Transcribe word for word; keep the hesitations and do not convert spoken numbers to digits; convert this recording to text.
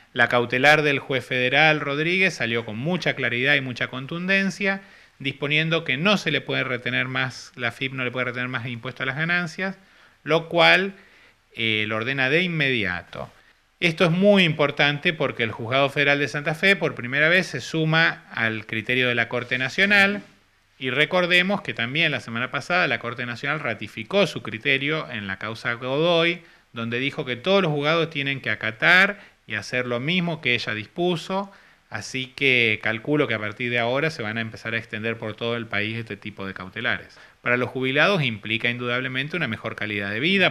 La cautelar del juez federal Rodríguez salió con mucha claridad y mucha contundencia, disponiendo que no se le puede retener más, la F I P no le puede retener más impuesto a las ganancias, lo cual eh, lo ordena de inmediato. Esto es muy importante porque el Juzgado Federal de Santa Fe por primera vez se suma al criterio de la Corte Nacional y recordemos que también la semana pasada la Corte Nacional ratificó su criterio en la causa Godoy, donde dijo que todos los juzgados tienen que acatar y hacer lo mismo que ella dispuso, así que calculo que a partir de ahora se van a empezar a extender por todo el país este tipo de cautelares. Para los jubilados implica indudablemente una mejor calidad de vida,